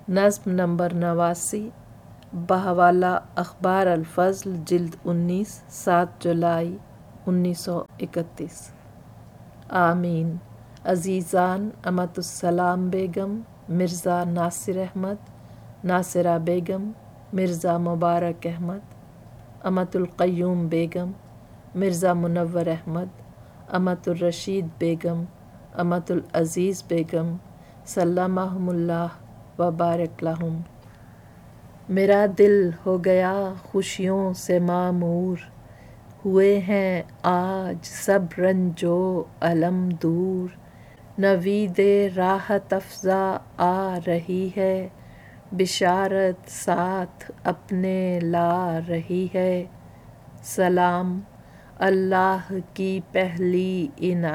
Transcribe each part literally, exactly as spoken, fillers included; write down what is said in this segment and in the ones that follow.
نظم نمبر نواسی، بہوالا اخبار الفضل، جلد انیس، سات جولائی انیس سو اکتیس۔ آمین۔ عزیزان، امت السلام بیگم، مرزا ناصر احمد، ناصرہ بیگم، مرزا مبارک احمد، امت القیوم بیگم، مرزا منور احمد، امت الرشید بیگم، امت العزیز بیگم، سلمہم اللہ وبارک لہم۔ میرا دل ہو گیا خوشیوں سے معمور، ہوئے ہیں آج سب رنج و الم دور، نوید راحت افزا آ رہی ہے، بشارت ساتھ اپنے لا رہی ہے۔ سلام اللہ کی پہلی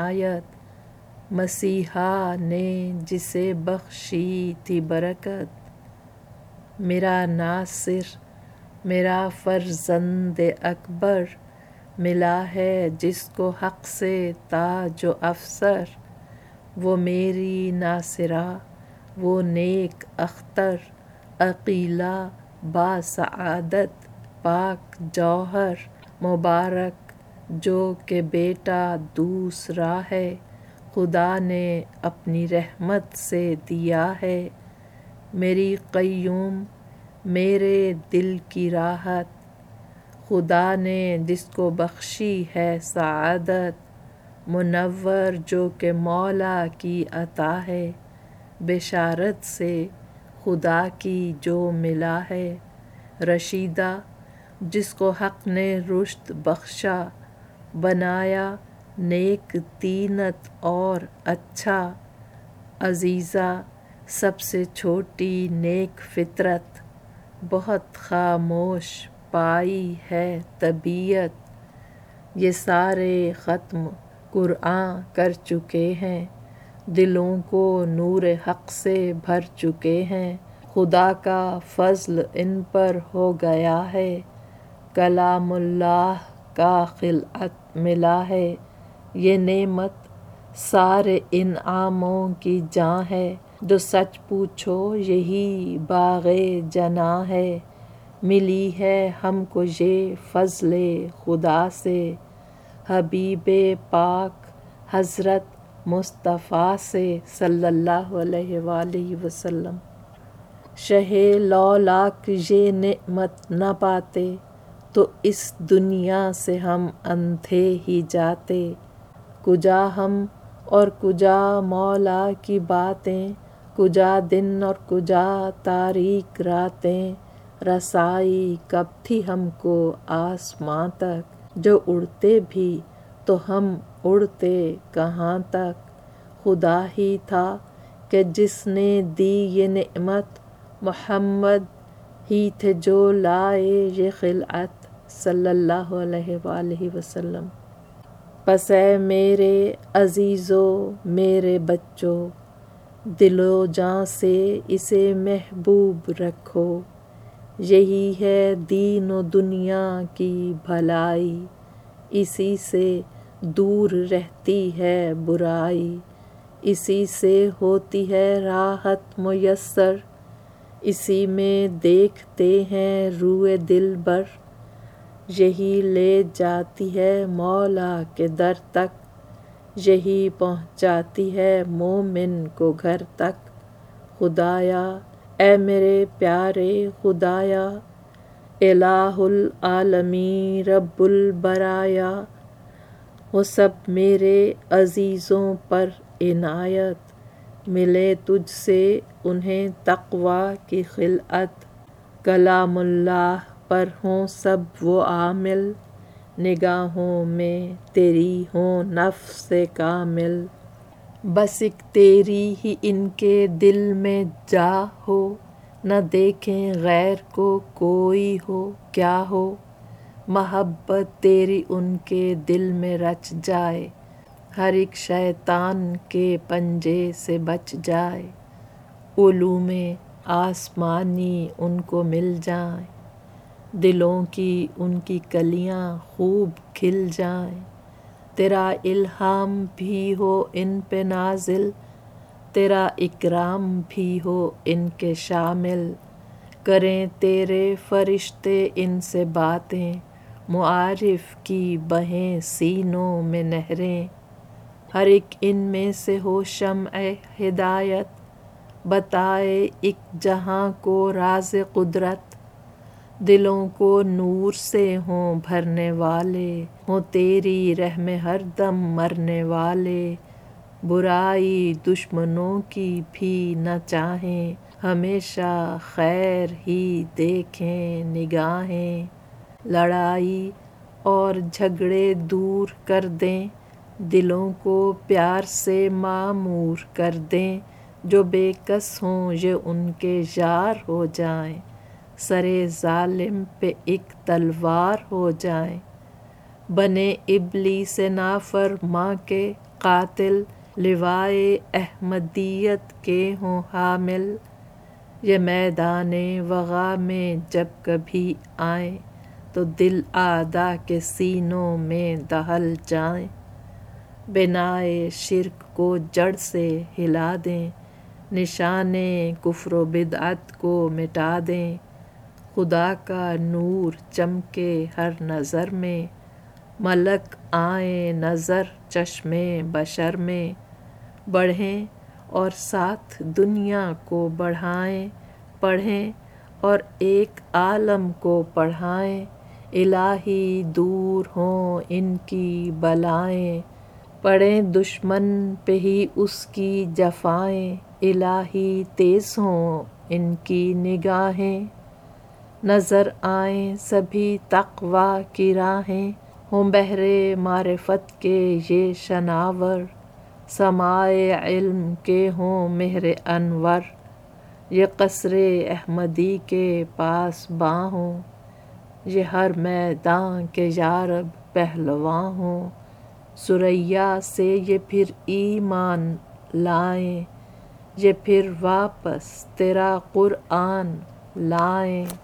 عنایت، مسیحا نے جسے بخشی تھی برکت، میرا ناصر میرا فرزند اکبر، ملا ہے جس کو حق سے تاج و افسر، وہ میری ناصرہ وہ نیک اختر، عقیلہ با سعادت پاک جوہر، مبارک جو کہ بیٹا دوسرا ہے، خدا نے اپنی رحمت سے دیا ہے۔ میری قیوم میرے دل کی راحت، خدا نے جس کو بخشی ہے سعادت، منور جو کہ مولا کی عطا ہے، بشارت سے خدا کی جو ملا ہے۔ رشیدہ جس کو حق نے رشد بخشا، بنایا نیک طینت اور اچھا، عزیزہ سب سے چھوٹی نیک فطرت، بہت خاموش پائی ہے طبیعت، یہ سارے ختم قرآن کر چکے ہیں، دلوں کو نور حق سے بھر چکے ہیں، خدا کا فضل ان پر ہو گیا ہے، کلام اللہ کا خلعت ملا ہے، یہ نعمت سارے انعاموں کی جاں ہے، جو سچ پوچھو یہی باغ جناں ہے، ملی ہے ہم کو یہ فضل خدا سے، حبیب پاک حضرت مصطفیٰ سے صلی اللہ علیہ وآلہ وسلم۔ شہ لولاک یہ نعمت نہ پاتے، تو اس دنیا سے ہم اندھے ہی جاتے، کجا ہم اور کجا مولا کی باتیں، کجا دن اور کجا تاریک راتیں، رسائی کب تھی ہم کو آسماں تک، جو اڑتے بھی تو ہم اڑتے کہاں تک، خدا ہی تھا کہ جس نے دی یہ نعمت، محمد ہی تھے جو لائے یہ خلعت، صلی اللہ علیہ وآلہ وسلم۔ پس اے میرے عزیزو میرے بچو، دل و جاں سے اسے محبوب رکھو، یہی ہے دین و دنیا کی بھلائی، اسی سے دور رہتی ہے برائی، اسی سے ہوتی ہے راحت میسر، اسی میں دیکھتے ہیں روئے دلبر، یہی لے جاتی ہے مولا کے در تک، یہی پہنچاتی ہے مومن کو گھر تک۔ خدایا اے میرے پیارے خدایا، الہ العالمین رب البرایا، ہو سب میرے عزیزوں پر عنایت، ملے تجھ سے انہیں تقویٰ کی خلعت، کلام اللہ پر ہوں سب وہ عامل، نگاہوں میں تیری ہوں نفس کامل، بس ایک تیری ہی ان کے دل میں جا ہو، نہ دیکھیں غیر کو کوئی ہو کیا ہو، محبت تیری ان کے دل میں رچ جائے، ہر ایک شیطان کے پنجے سے بچ جائے، علوم آسمانی ان کو مل جائیں، دلوں کی ان کی کلیاں خوب کھل جائیں، تیرا الہام بھی ہو ان پہ نازل، تیرا اکرام بھی ہو ان کے شامل، کریں تیرے فرشتے ان سے باتیں، معارف کی بہیں سینوں میں نہریں، ہر ایک ان میں سے ہو شمع ہدایت، بتائے ایک جہاں کو راز قدرت، دلوں کو نور سے ہوں بھرنے والے، ہوں تیری رہ میں ہر دم مرنے والے، برائی دشمنوں کی بھی نہ چاہیں، ہمیشہ خیر ہی دیکھیں نگاہیں، لڑائی اور جھگڑے دور کر دیں، دلوں کو پیار سے معمور کر دیں، جو بے کس ہوں یہ ان کے یار ہو جائیں، سرے ظالم پہ ایک تلوار ہو جائیں، بنے ابلیس نافرماں کے قاتل، لوائے احمدیت کے ہوں حامل، یہ میدان وغا میں جب کبھی آئیں، تو دل اعداء کے سینوں میں دہل جائیں، بنائے شرک کو جڑ سے ہلا دیں، نشان کفر و بدعت کو مٹا دیں، خدا کا نور چمکے ہر نظر میں، ملک آئیں نظر چشم بشر میں، بڑھیں اور ساتھ دنیا کو بڑھائیں، پڑھیں اور ایک عالم کو پڑھائیں، الہی دور ہوں ان کی بلائیں، پڑیں دشمن پہ ہی اس کی جفائیں، الہی تیز ہوں ان کی نگاہیں، نظر آئیں سبھی تقویٰ کی راہیں، ہوں بحر معرفت کے یہ شناور، سمائے علم کے ہوں مہر انور، یہ قصر احمدی کے پاس باں ہوں، یہ ہر میدان کے یارب پہلواں ہوں، ثریا سے یہ پھر ایمان لائیں، یہ پھر واپس تیرا قرآن لائیں۔